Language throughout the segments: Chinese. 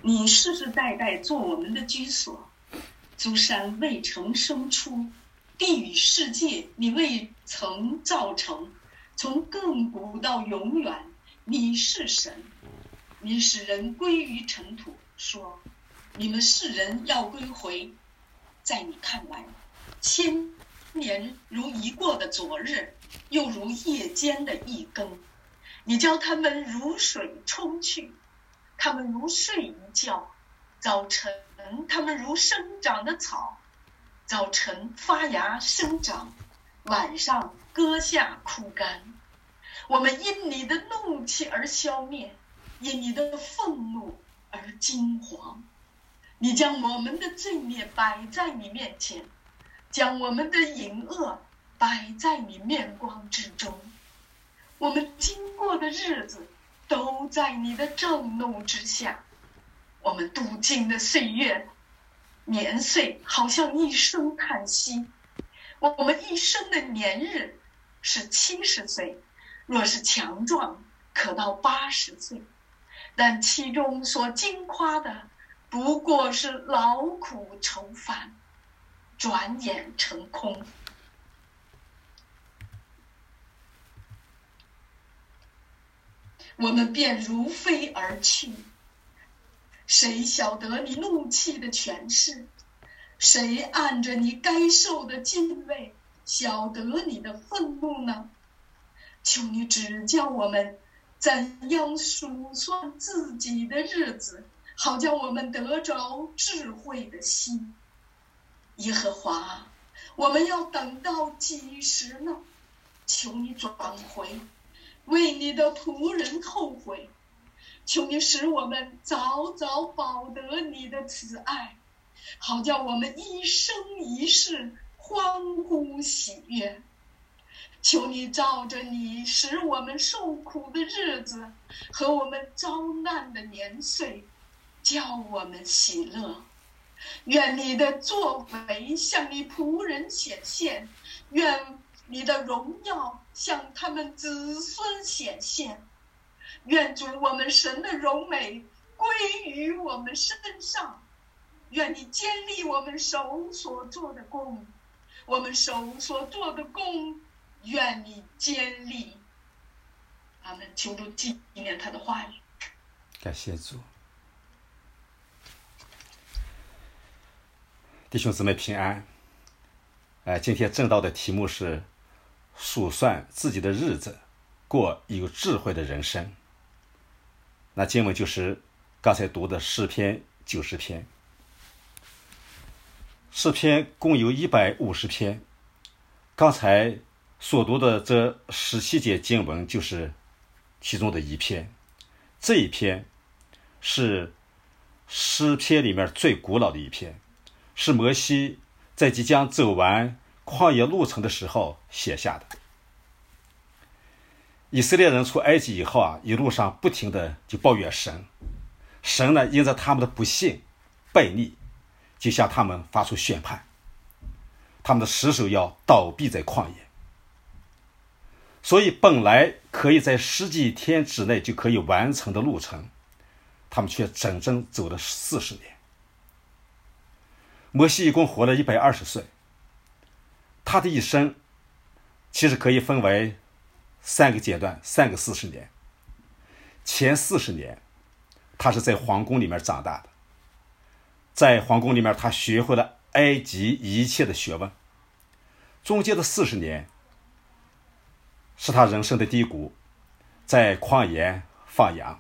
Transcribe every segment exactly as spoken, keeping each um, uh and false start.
你世世代代做我们的居所，诸山未曾生出，地与世界你未曾造成，从亘古到永远，你是神。你使人归于尘土，说你们世人要归回。在你看来，千年如一过的昨日，又如夜间的一更。你教他们如水冲去，他们如睡一觉。早晨他们如生长的草，早晨发芽生长，晚上割下枯干。我们因你的怒气而消灭，因你的愤怒而惊惶。你将我们的罪孽摆在你面前，将我们的隐恶摆在你面光之中。我们经过的日子都在你的震怒之下。我们度尽的岁月年岁好像一声叹息。我们一生的年日是七十岁，若是强壮可到八十岁，但其中所经夸的不过是劳苦愁烦，转眼成空。我们便如飞而去，谁晓得你怒气的权势？谁按着你该受的敬畏晓得你的愤怒呢？求你指教我们怎样数算自己的日子，好叫我们得着智慧的心。耶和华，我们要等到几时呢？求你转回，为你的仆人后悔。求你使我们早早保得你的慈爱，好叫我们一生一世欢呼喜悦。求你照着你使我们受苦的日子和我们遭难的年岁，叫我们喜乐。愿你的作为向你仆人显现，愿你的荣耀向他们子孙显现。愿主我们神的荣美归于我们身上。愿你坚立我们手所做的工，我们手所做的工愿你坚立。阿们。求主纪念他的话语。 感谢主。弟兄姊妹平安。呃，今天正道的题目是数算自己的日子，过有智慧的人生。那经文就是刚才读的诗篇九十篇。诗篇共有一百五十篇，刚才所读的这十七节经文就是其中的一篇。这一篇是诗篇里面最古老的一篇，是摩西在即将走完旷野路程的时候写下的。以色列人出埃及以后啊，一路上不停的就抱怨神，神呢因着他们的不信悖逆，就向他们发出宣判，他们的尸首要倒闭在旷野。所以本来可以在十几天之内就可以完成的路程，他们却整整走了四十年。摩西一共活了一百二十岁，他的一生其实可以分为三个阶段，三个四十年。前四十年他是在皇宫里面长大的，在皇宫里面他学会了埃及一切的学问。中间的四十年是他人生的低谷，在旷野放羊。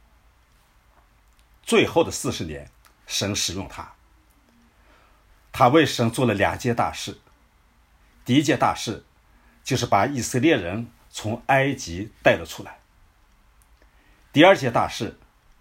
最后的四十年神使用他，他为神做了两件大事。第一件大事就是把以色列人从埃及带了出来。第二件大事，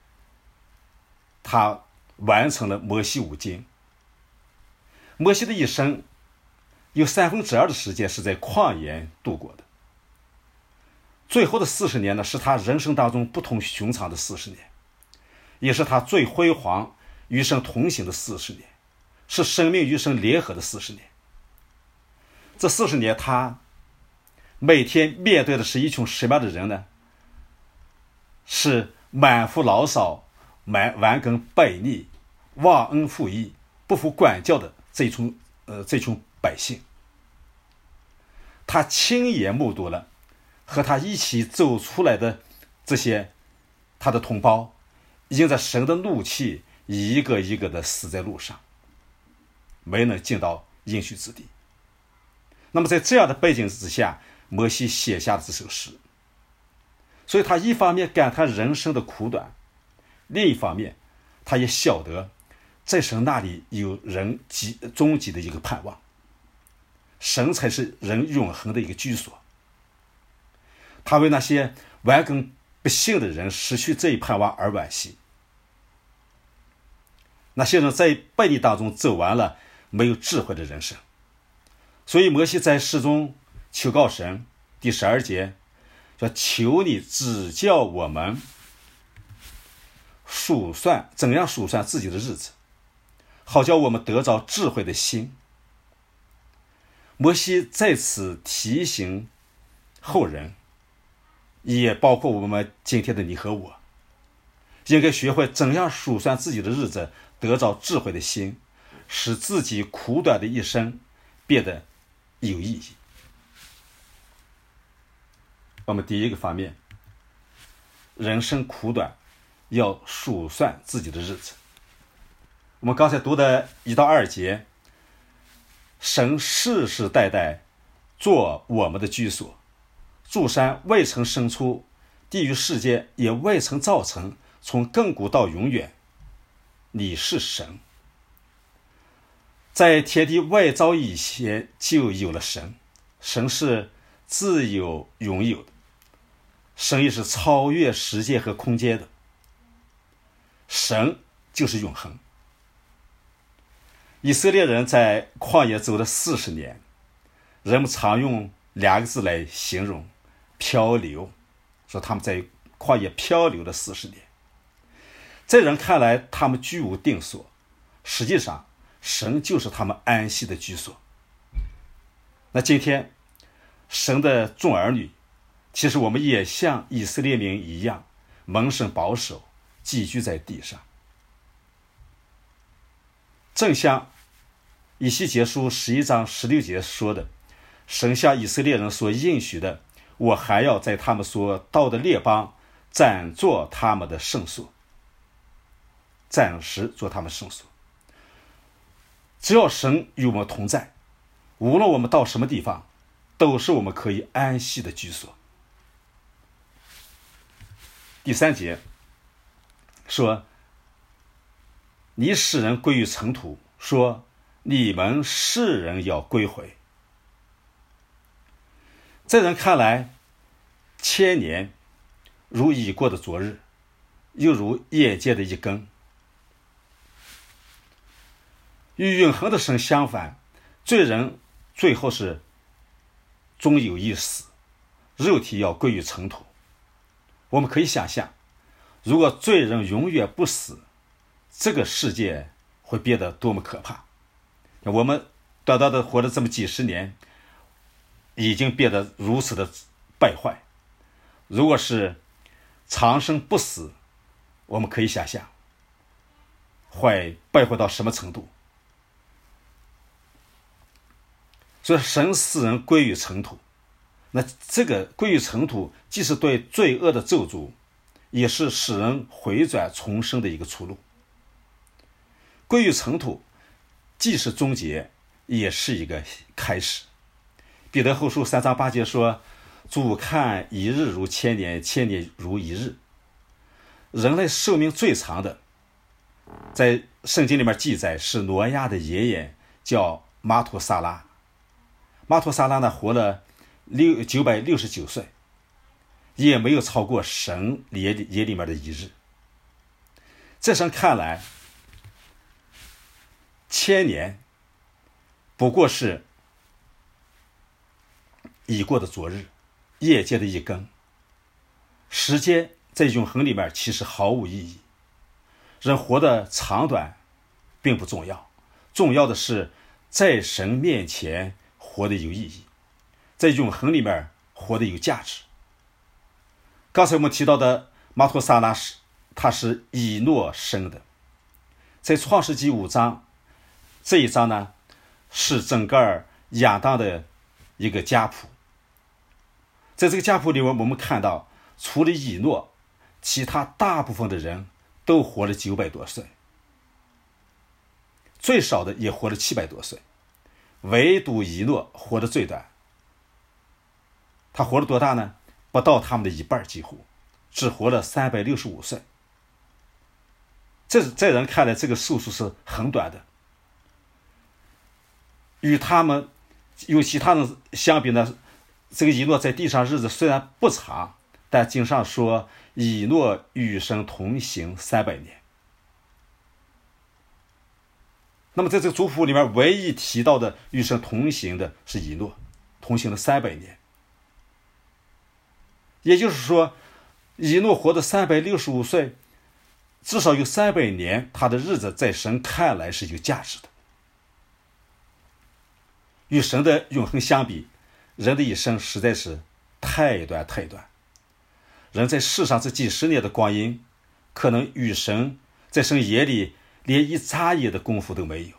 他完成了摩西五经。摩西的一生有三分之二的时间是在旷野度过的。最后的四十年呢，是他人生当中不同寻常的四十年，也是他最辉煌与神同行的四十年，是生命与神联合的四十年。这四十年他每天面对的是一群什么样的人呢？是满腹牢骚、 蛮顽梗悖逆、忘恩负义、不服管教的这群呃这群百姓。他亲眼目睹了和他一起走出来的这些他的同胞，因着神的怒气，一个一个的死在路上，没能进到应许之地。那么在这样的背景之下，摩西写下了这首诗。所以他一方面感叹人生的苦短，另一方面他也晓得在神那里有人极终极的一个盼望，神才是人永恒的一个居所。他为那些顽梗不幸的人失去这一盼望而惋惜。那些人在悖逆当中走完了没有智慧的人生。所以摩西在诗中求告神，第十二节说：求你指教我们数算怎样数算自己的日子，好叫我们得着智慧的心。摩西在此提醒后人，也包括我们今天的你和我，应该学会怎样数算自己的日子，得着智慧的心，使自己苦短的一生变得有意义。我们第一个方面，人生苦短，要数算自己的日子。我们刚才读的一到二节，神世世代代做我们的居所，诸山未曾生出，地狱世界也未曾造成，从亘古到永远，你是神。在天地外造以前就有了神，神是自有永有的，神也是超越时间和空间的，神就是永恒。以色列人在旷野走了四十年，人们常用两个字来形容：漂流，说他们在旷野漂流了四十年。在人看来，他们居无定所，实际上神就是他们安息的居所。那今天神的众儿女，其实我们也像以色列民一样，蒙神保守，寄居在地上。正像以西结书十一章十六节说的，神向以色列人所应许的，我还要在他们所到的列邦暂做他们的圣所，暂时做他们圣所。只要神与我们同在，无论我们到什么地方，都是我们可以安息的居所。第三节说，你使人归于尘土，说你们世人要归回。在人看来，千年如已过的昨日，又如眼见的一更。与永恒的神相反，罪人最后是终有一死，肉体要归于尘土。我们可以想象，如果罪人永远不死，这个世界会变得多么可怕。我们短短的活了这么几十年，已经变得如此的败坏。如果是长生不死，我们可以想象会败坏到什么程度。所以神使人归于尘土，那这个归于尘土既是对罪恶的咒诅，也是使人回转重生的一个出路。归于尘土既是终结，也是一个开始。彼得后书三章八节说，主看一日如千年，千年如一日。人类寿命最长的，在圣经里面记载是挪亚的爷爷叫马土萨拉。马土萨拉呢活了九百六十九岁，也没有超过神眼里眼里面的一日。在神看来，千年不过是已过的昨日，夜间的一更。时间在永恒里面其实毫无意义。人活的长短并不重要，重要的是在神面前活得有意义，在永恒里面活得有价值。刚才我们提到的马托萨拉他是以诺生的。在创世纪五章这一章呢，是整个亚当的一个家谱。在这个家谱里面，我们看到除了以诺，其他大部分的人都活了九百多岁，最少的也活了七百多岁，唯独以诺活得最短。他活了多大呢？不到他们的一半，几乎只活了三百六十五岁。这在人看来，这个寿数是很短的。与他们与其他人相比呢，这个以诺在地上日子虽然不长，但经上说以诺与神同行三百年。那么在这个族谱里面，唯一提到的与神同行的是以诺，同行了三百年。也就是说，以诺活的三百六十五岁，至少有三百年，他的日子在神看来是有价值的。与神的永恒相比，人的一生实在是太短太短。人在世上这几十年的光阴，可能与神在神眼里连一眨眼的功夫都没有。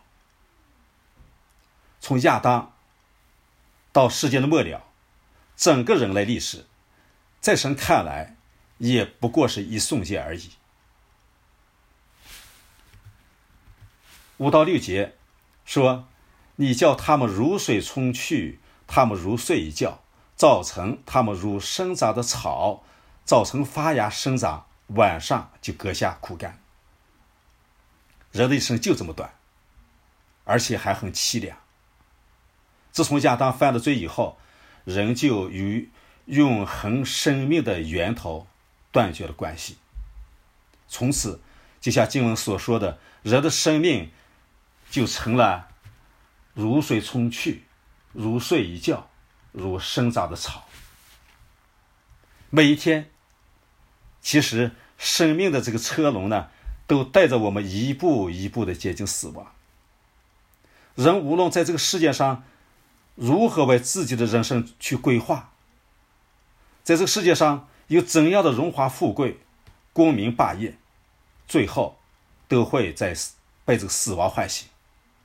从亚当到世界的末了，整个人类历史在神看来也不过是一瞬间而已。五到六节说，你叫他们如水冲去，他们如睡一觉，早晨他们如生长的草，早晨发芽生长，晚上就割下枯干。人的一生就这么短，而且还很凄凉。自从亚当犯了罪以后，人就与永恒生命的源头断绝了关系。从此就像经文所说的，人的生命就成了如水冲去，如睡一觉，如生长的草。每一天，其实生命的这个车轮呢，都带着我们一步一步的接近死亡。人无论在这个世界上如何为自己的人生去规划，在这个世界上有怎样的荣华富贵、功名霸业，最后都会在被这个死亡唤醒。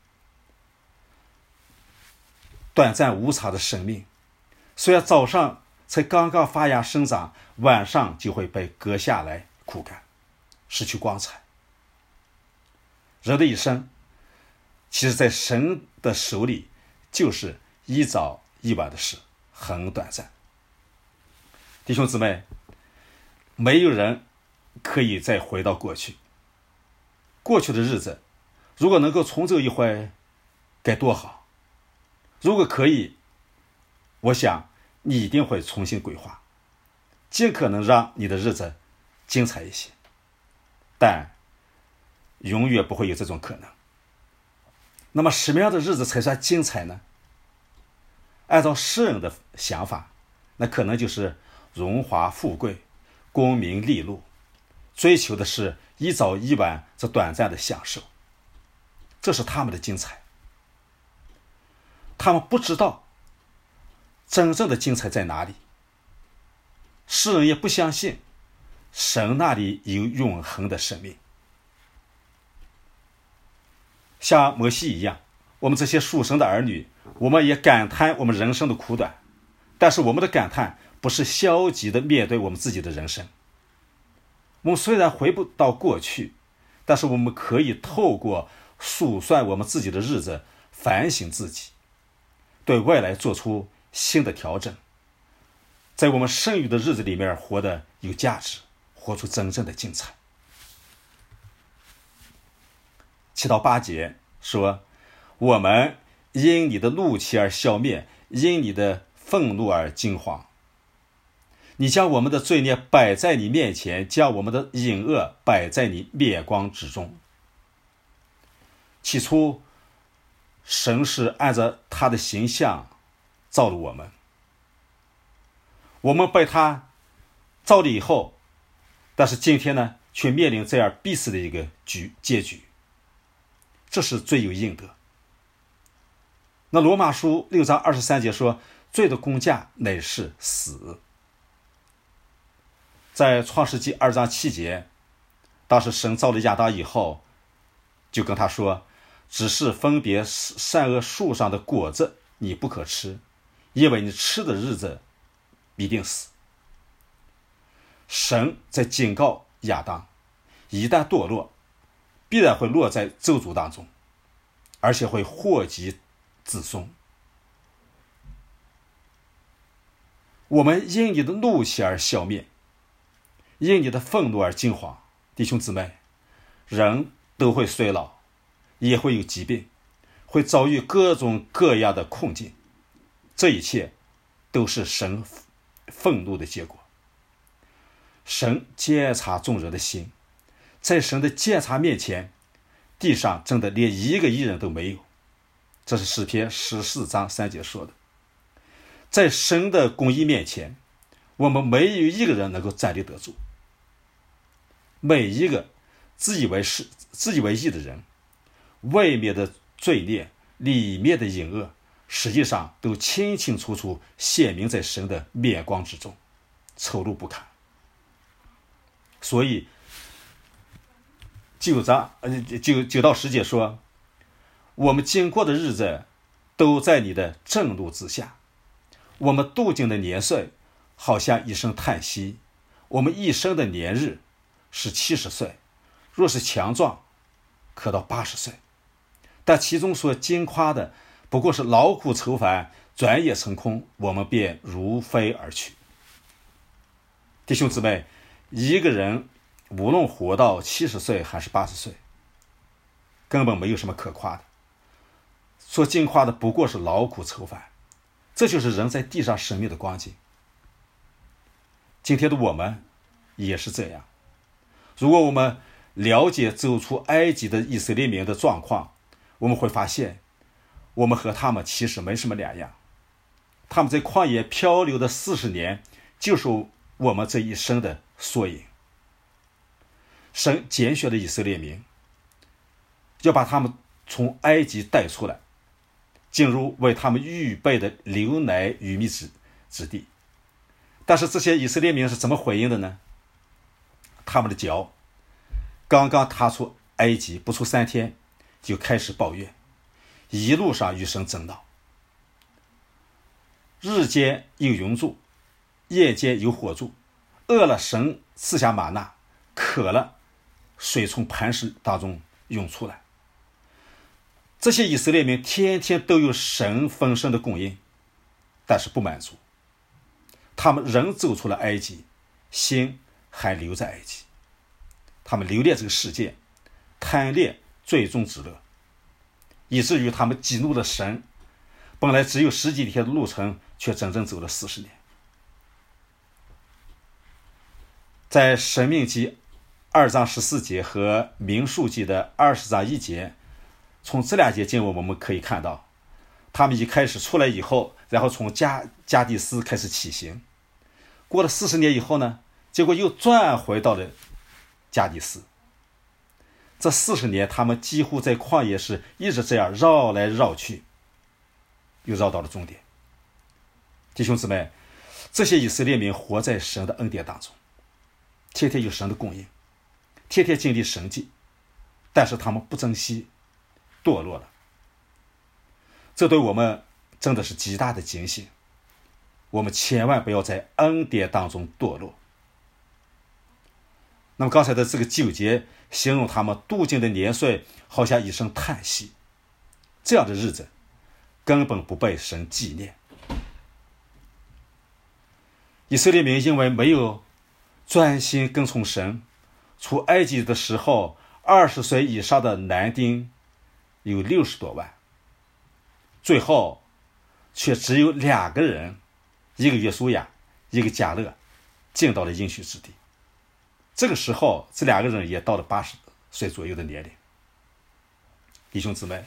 短暂无常的生命，虽然早上才刚刚发芽生长，晚上就会被割下来枯干，失去光彩。人的一生，其实在神的手里就是一早一晚的事，很短暂。弟兄姊妹，没有人可以再回到过去。过去的日子，如果能够重走一回，该多好。如果可以，我想你一定会重新规划，尽可能让你的日子精彩一些，但永远不会有这种可能。那么什么样的日子才算精彩呢？按照世人的想法，那可能就是荣华富贵、功名利禄，追求的是一早一晚这短暂的享受，这是他们的精彩。他们不知道真正的精彩在哪里，世人也不相信神那里有永恒的生命。像摩西一样，我们这些属神的儿女，我们也感叹我们人生的苦短，但是我们的感叹不是消极的面对我们自己的人生。我们虽然回不到过去，但是我们可以透过数算我们自己的日子，反省自己，对未来做出新的调整，在我们剩余的日子里面活得有价值，活出真正的精彩。七到八节说，我们因你的怒气而消灭，因你的愤怒而惊慌。你将我们的罪孽摆在你面前，将我们的隐恶摆在你面光之中。起初神是按照他的形象造了我们，我们被他造了以后，但是今天呢，却面临这样必死的一个局结局，这是罪有应得。那罗马书六章二十三节说，罪的工价乃是死。在创世纪二章七节当时神造了亚当以后，就跟他说，只是分别善恶树上的果子你不可吃，因为你吃的日子必定死。神在警告亚当，一旦堕落，必然会落在咒诅当中，而且会祸及子孙。我们因你的怒气而消灭，因你的愤怒而惊惶。弟兄姊妹，人都会衰老，也会有疾病，会遭遇各种各样的困境，这一切都是神愤怒的结果。神监察众人的心，在神的监察面前，地上真的连一个义人都没有。这是诗篇十四章三节说的。在神的公义面前，我们没有一个人能够站立得住。每一个自以为是、自以为义的人，外面的罪孽，里面的隐恶，实际上都清清楚楚显明在神的面光之中，丑陋不堪。所以九章呃九九到十节说，我们经过的日子都在你的震怒之下，我们度尽的年岁好像一声叹息，我们一生的年日是七十岁，若是强壮，可到八十岁。但其中所经夸的不过是劳苦愁烦，转眼成空，我们便如飞而去。弟兄姊妹，一个人无论活到七十岁还是八十岁，根本没有什么可夸的，所经夸的不过是劳苦愁烦。这就是人在地上生命的光景。今天的我们也是这样。如果我们了解走出埃及的以色列民的状况，我们会发现我们和他们其实没什么两样。他们在旷野漂流的四十年，就是我们这一生的缩影。神拣选的以色列民，要把他们从埃及带出来，进入为他们预备的流奶与蜜之之地。但是这些以色列民是怎么回应的呢？他们的脚刚刚踏出埃及不出三天，就开始抱怨，一路上与神争闹，日间有云柱，夜间有火柱，饿了神赐下玛纳，渴了水从磐石当中涌出来。这些以色列民天天都有神丰盛的供应，但是不满足，他们仍走出了埃及，心还留在埃及。他们留恋这个世界，贪恋最终之乐，以至于他们激怒了神，本来只有十几天的路程，却整整走了四十年。在申命记二章十四节和民数记的二十章一节，从这两节经文我们可以看到，他们一开始出来以后，然后从加加迪斯开始起行，过了四十年以后呢，结果又转回到了加迪斯。这四十年他们几乎在旷野是一直这样绕来绕去，又绕到了终点。弟兄姊妹，这些以色列民活在神的恩典当中，天天有神的供应，天天经历神迹，但是他们不珍惜，堕落了。这对我们真的是极大的警醒，我们千万不要在恩典当中堕落。那么刚才的这个九节形容他们度尽的年岁好像一声叹息，这样的日子根本不被神纪念。以色列民因为没有专心跟从神，出埃及的时候二十岁以上的男丁有六十多万，最后却只有两个人，一个约书亚，一个迦勒，进到了应许之地。这个时候这两个人也到了八十岁左右的年龄。弟兄姊妹，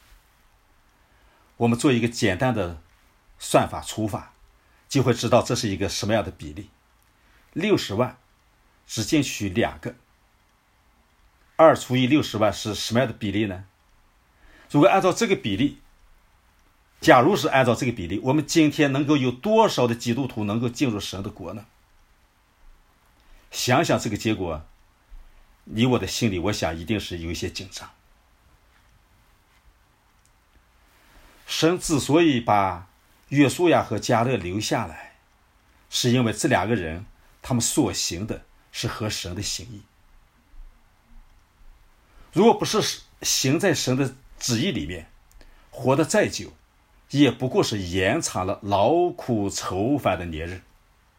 我们做一个简单的算法除法，就会知道这是一个什么样的比例。六十万只进取两个，二除以六十万是什么样的比例呢？如果按照这个比例，假如是按照这个比例，我们今天能够有多少的基督徒能够进入神的国呢？想想这个结果， 你我的心里，我想一定是有一些紧张。神之所以把约书亚和迦勒留下来，是因为这两个人他们所行的是合神的心意。如果不是行在神的旨意里面，活得再久，也不过是延长了劳苦愁烦的年日。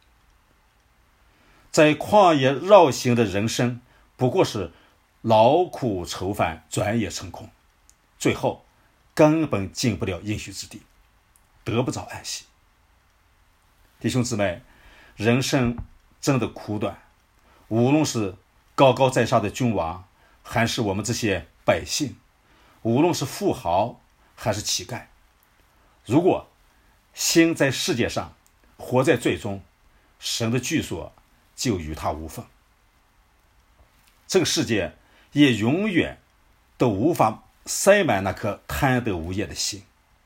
在旷野绕行的人生，不过是劳苦愁烦，转眼成空，最后根本进不了应许之地，得不着安息。弟兄姊妹，人生真的苦短，无论是高高在上的君王，还是我们这些百姓，无论是富豪还是乞丐，如果心在世界上，活在罪中，神的居所就与他无分。这个世界也永远都无法塞满那颗贪得无厌的心。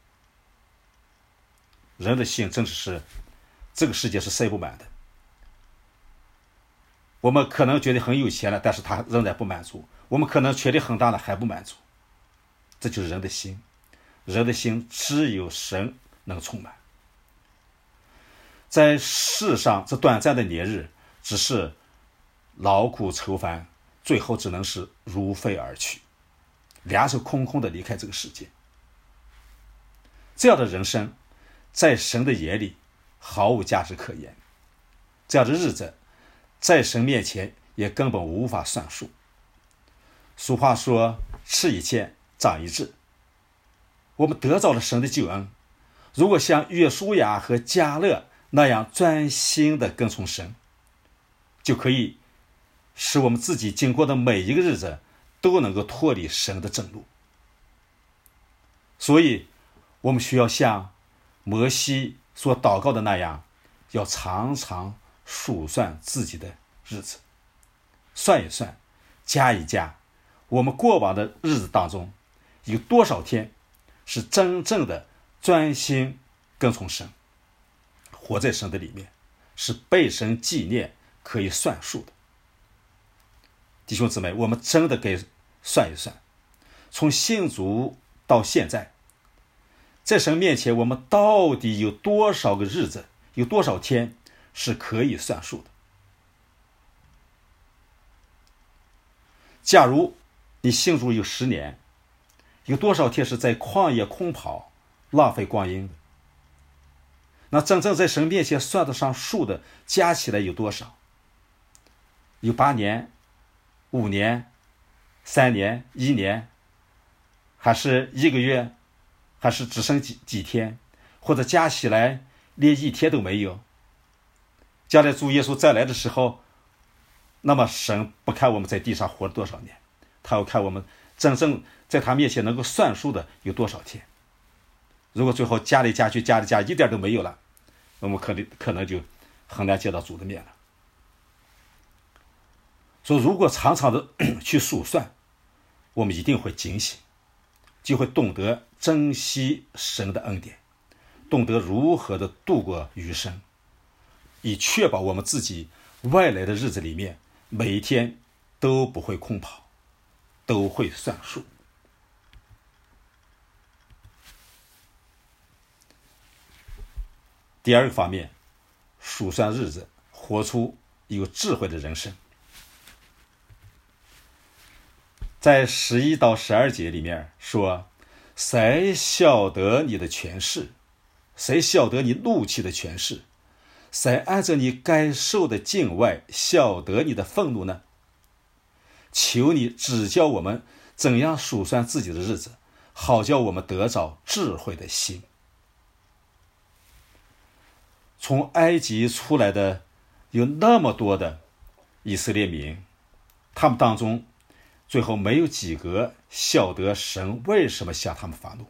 人的心真的是这个世界是塞不满的。我们可能觉得很有钱了，但是他仍然不满足。我们可能权力很大了，还不满足。这就是人的心。人的心只有神能充满。在世上这短暂的年日，只是劳苦愁烦，最后只能是如飞而去，两手空空的离开这个世界。这样的人生在神的眼里毫无价值可言，这样的日子在神面前也根本无法算数。俗话说，吃一堑长一智。我们得到了神的救恩，如果像约书亚和迦勒那样专心的跟从神，就可以使我们自己经过的每一个日子都能够脱离神的正路。所以我们需要像摩西所祷告的那样，要常常数算自己的日子，算一算，加一加，我们过往的日子当中有多少天是真正的专心跟从神，活在神的里面，是被神纪念，可以算数的。弟兄姊妹，我们真的该算一算，从信主到现在，在神面前我们到底有多少个日子，有多少天是可以算数的。假如你信主有十年，有多少天是在旷野空跑，浪费光阴的？那真正在神面前算得上数的，加起来有多少？有八年、五年、三年、一年，还是一个月，还是只剩几几天，或者加起来连一天都没有？将来主耶稣再来的时候，那么神不看我们在地上活了多少年，他要看我们真正在他面前能够算数的有多少天。如果最后加来加去加来加一点都没有了，我们可能可能就很难见到主的面了。所以如果常常的去数算，我们一定会警醒，就会懂得珍惜神的恩典，懂得如何的度过余生，以确保我们自己外来的日子里面每一天都不会空跑，都会算数。第二个方面，数算日子，活出有智慧的人生。在十一到十二节里面说，谁晓得你的权势？谁晓得你怒气的权势？谁按照你该受的敬畏晓得你的愤怒呢？求你指教我们怎样数算自己的日子，好叫我们得着智慧的心。从埃及出来的有那么多的以色列民，他们当中最后没有几个晓得神为什么向他们发怒。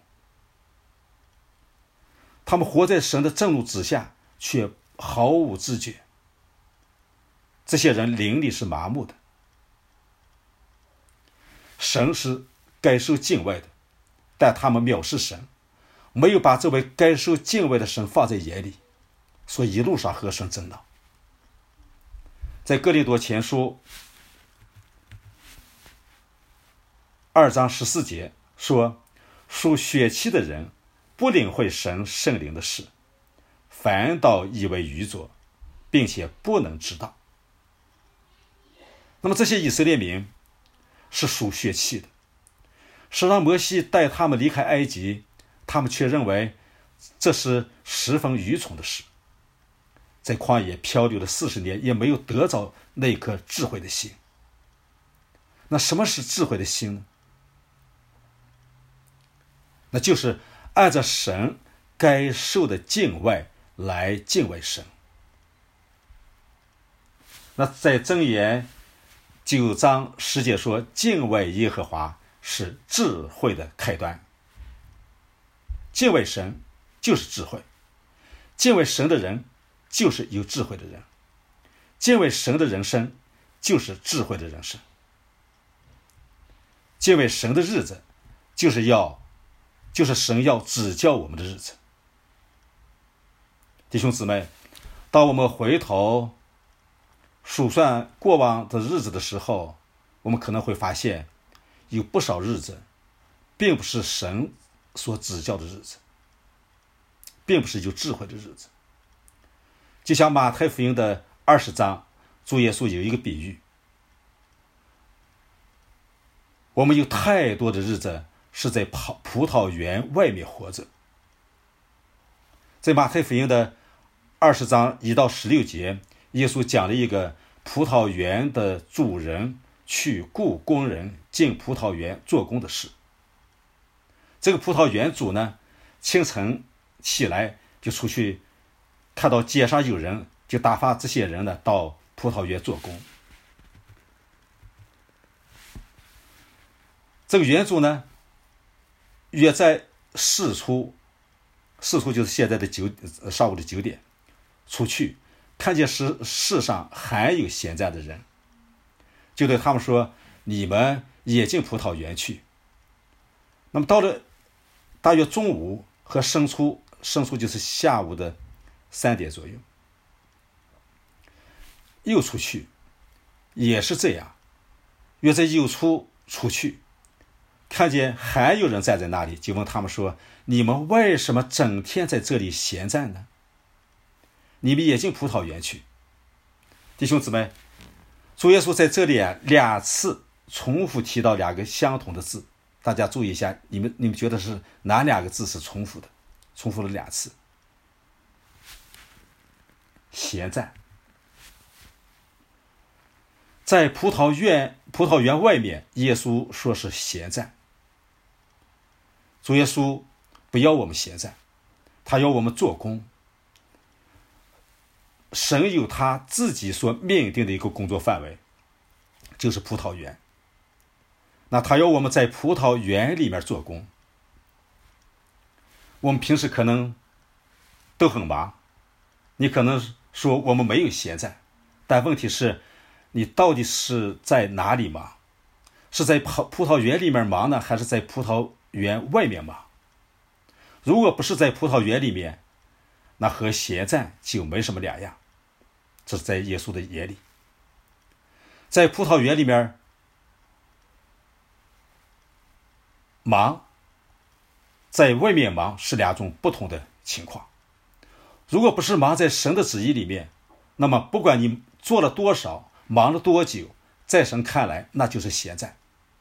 他们活在神的震怒之下，却毫无知觉。这些人灵里是麻木的。神是该受敬畏的，但他们藐视神，没有把这位该受敬畏的神放在眼里，所以一路上和神争闹。在哥林多前书二章十四节说，属血气的人不领会神圣灵的事，反倒以为愚拙，并且不能知道。那么这些以色列民是属血气的，是让摩西带他们离开埃及，他们却认为这是十分愚蠢的事，在旷野漂流了四十年，也没有得着那颗智慧的心。那什么是智慧的心呢？那就是按照神该受的敬畏来敬畏神。那在箴言九章十节说，敬畏耶和华是智慧的开端。敬畏神就是智慧，敬畏神的人就是有智慧的人，敬畏神的人生就是智慧的人生。敬畏神的日子就是要就是神要指教我们的日子。弟兄姊妹，当我们回头数算过往的日子的时候，我们可能会发现有不少日子并不是神所指教的日子，并不是有智慧的日子。就像马太福音的二十章，主耶稣有一个比喻，我们有太多的日子是在葡萄园外面活着。在马太福音的二十章一到十六节，耶稣讲了一个葡萄园的主人去雇工人进葡萄园做工的事。这个葡萄园主呢，清晨起来就出去，看到街上有人，就打发这些人呢到葡萄园做工。这个园主呢，约在市出，市出就是现在的九上午的九点出去，看见市市上还有闲站的人，就对他们说，你们也进葡萄园去。那么到了大约中午和申初，申初就是下午的三点左右，又出去，也是这样，约在酉初出去，看见还有人站在那里，就问他们说，你们为什么整天在这里闲站呢？你们也进葡萄园去。弟兄姊妹，主耶稣在这里啊两次重复提到两个相同的字，大家注意一下，你们你们觉得是哪两个字是重复的？重复了两次。闲站。在葡萄园葡萄园外面，耶稣说是闲站。主耶稣不要我们闲站，他要我们做工。神有他自己所命定的一个工作范围，就是葡萄园。那他要我们在葡萄园里面做工。我们平时可能都很忙，你可能说我们没有闲站，但问题是你到底是在哪里忙？是在葡萄园里面忙呢，还是在葡萄园外面忙？如果不是在葡萄园里面，那和闲站就没什么两样。这是在耶稣的眼里。在葡萄园里面忙，在外面忙是两种不同的情况。如果不是忙在神的旨意里面，那么不管你做了多少，忙了多久，在神看来那就是闲站。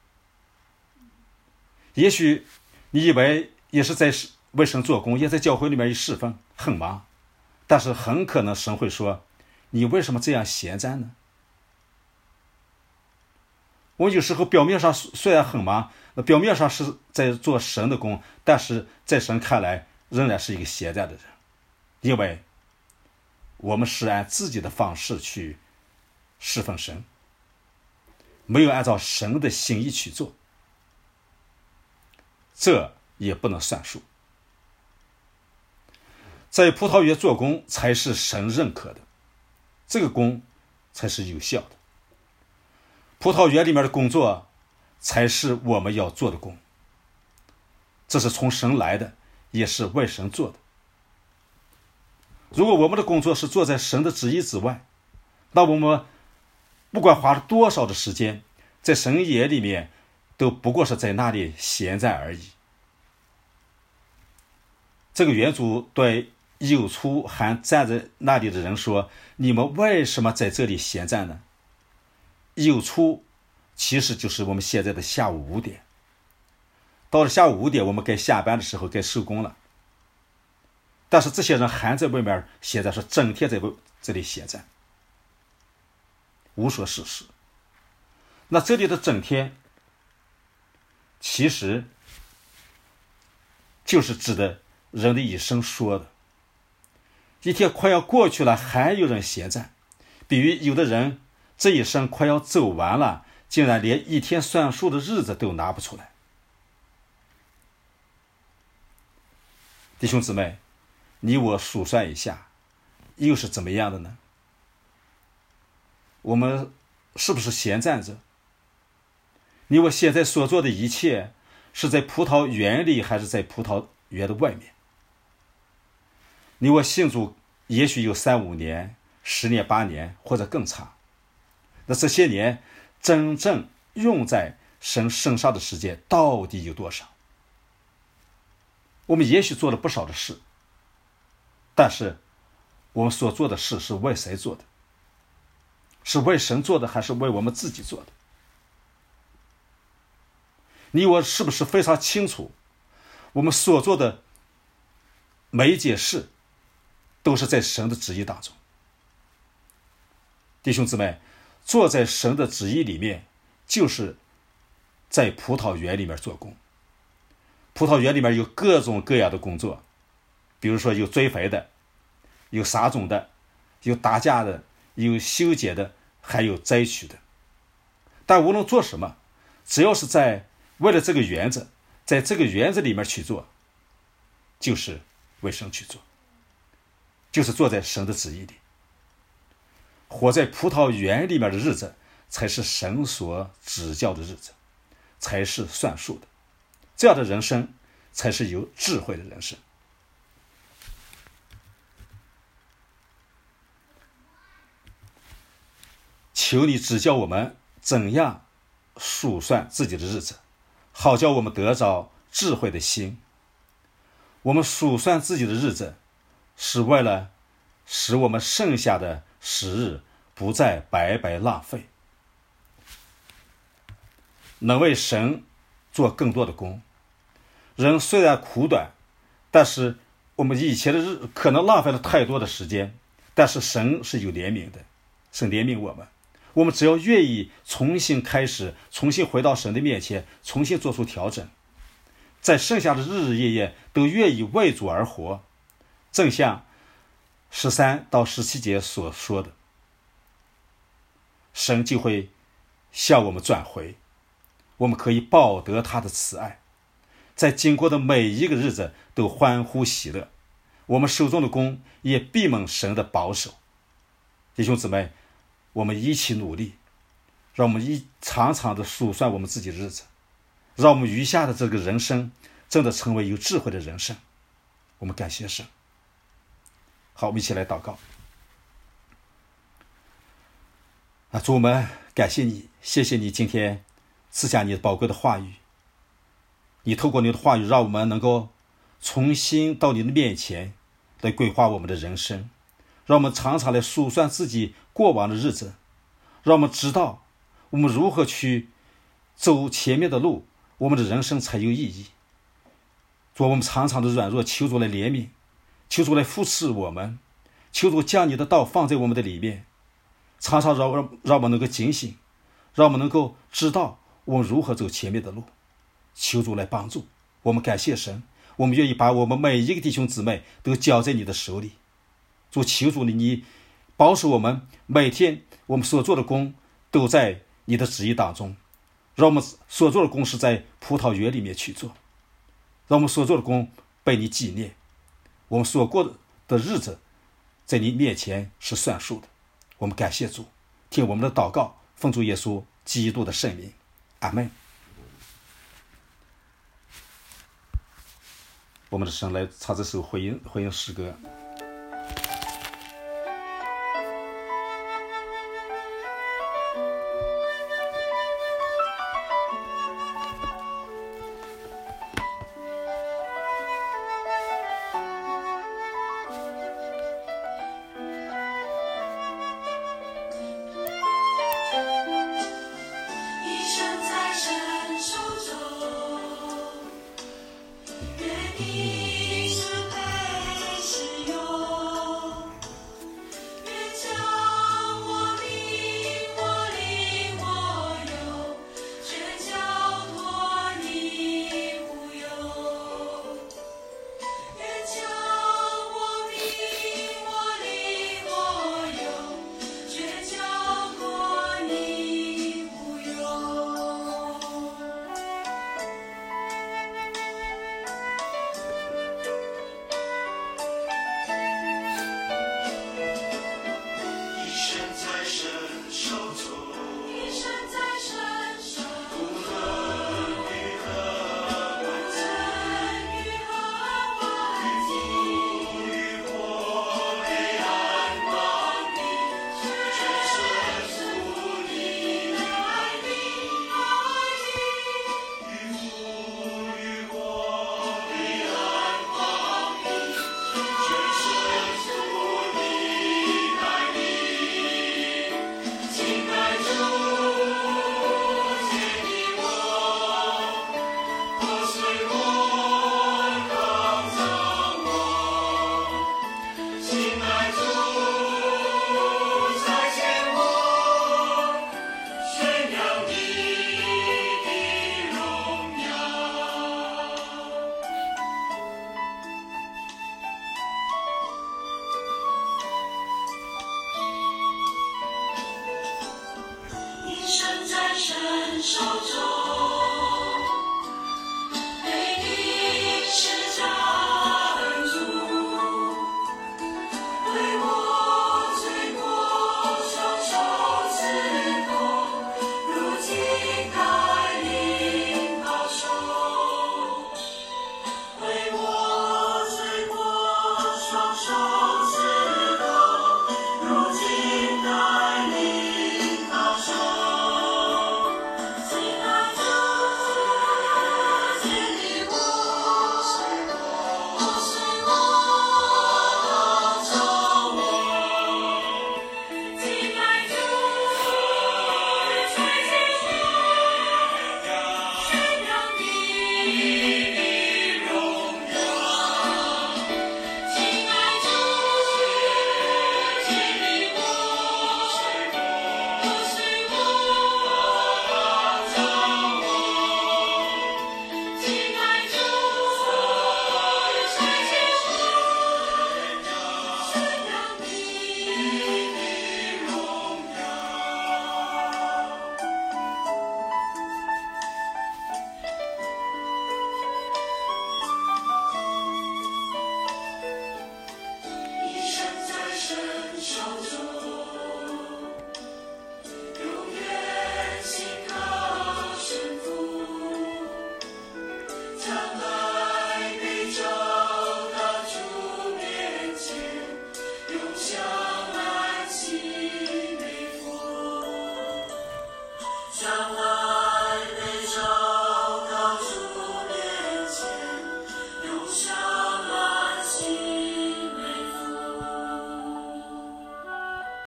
也许你以为也是在为神做工，也在教会里面侍奉很忙，但是很可能神会说，你为什么这样闲站呢？我有时候表面上虽然很忙，表面上是在做神的工，但是在神看来仍然是一个闲站的人，因为我们是按自己的方式去侍奉神，没有按照神的心意去做，这也不能算数。在葡萄园做工才是神认可的，这个工才是有效的。葡萄园里面的工作才是我们要做的工，这是从神来的，也是为神做的。如果我们的工作是做在神的旨意之外，那我们不管花了多少的时间，在神眼里面都不过是在那里闲在而已。这个园主对有初还站在那里的人说，你们为什么在这里闲站呢？有初其实就是我们现在的下午五点，到了下午五点我们该下班的时候，该收工了，但是这些人还在外面闲着，是整天在这里闲站，无所事事。那这里的整天其实就是指的人的一生说的。一天快要过去了，还有人闲站，比喻有的人这一生快要走完了，竟然连一天算数的日子都拿不出来。弟兄姊妹，你我数算一下，又是怎么样的呢？我们是不是闲站着？你我现在所做的一切，是在葡萄园里还是在葡萄园的外面？你我信主也许有三五年、十年、八年或者更长，那这些年真正用在神身上的时间到底有多少？我们也许做了不少的事，但是我们所做的事是为谁做的？是为神做的，还是为我们自己做的？你我是不是非常清楚，我们所做的每一件事都是在神的旨意当中？弟兄姊妹，坐在神的旨意里面，就是在葡萄园里面做工。葡萄园里面有各种各样的工作，比如说有追肥的，有撒种的，有打架的，有修剪的，还有摘取的。但无论做什么，只要是在为了这个园子，在这个园子里面去做，就是为神去做，就是坐在神的旨意里。活在葡萄园里面的日子，才是神所指教的日子，才是算数的。这样的人生才是有智慧的人生。求你指教我们怎样数算自己的日子，好叫我们得着智慧的心。我们数算自己的日子，是为了使我们剩下的时日不再白白浪费，能为神做更多的工。人虽然苦短，但是我们以前的日可能浪费了太多的时间，但是神是有怜悯的，神怜悯我们。我们只要愿意重新开始，重新回到神的面前，重新做出调整，在剩下的日日夜夜都愿意为主而活，正像十三到十七节所说的，神就会向我们转回，我们可以报得他的慈爱，在经过的每一个日子都欢呼喜乐，我们手中的工也必蒙神的保守。弟兄姊妹，我们一起努力，让我们一常常的数算我们自己的日子，让我们余下的这个人生真的成为有智慧的人生。我们感谢神。好，我们一起来祷告。啊，主，我们感谢你，谢谢你今天赐下你的宝贵的话语，你透过你的话语让我们能够重新到你的面前来规划我们的人生，让我们常常来数算自己过往的日子，让我们知道我们如何去走前面的路，我们的人生才有意义。主，我们常常的软弱，求主来怜悯，求主来扶持我们，求主将你的道放在我们的里面，常常让让我们能够警醒，让我们能够知道我们如何走前面的路。求主来帮助我们。感谢神，我们愿意把我们每一个弟兄姊妹都交在你的手里。主，求主你你保守我们，每天我们所做的工都在你的旨意当中，让我们所做的工是在葡萄园里面去做，让我们所做的工被你纪念，我们所过的日子在你面前是算数的。我们感谢主，听我们的祷告，奉主耶稣基督的圣名，阿们。我们的神来唱这首回应回应诗歌。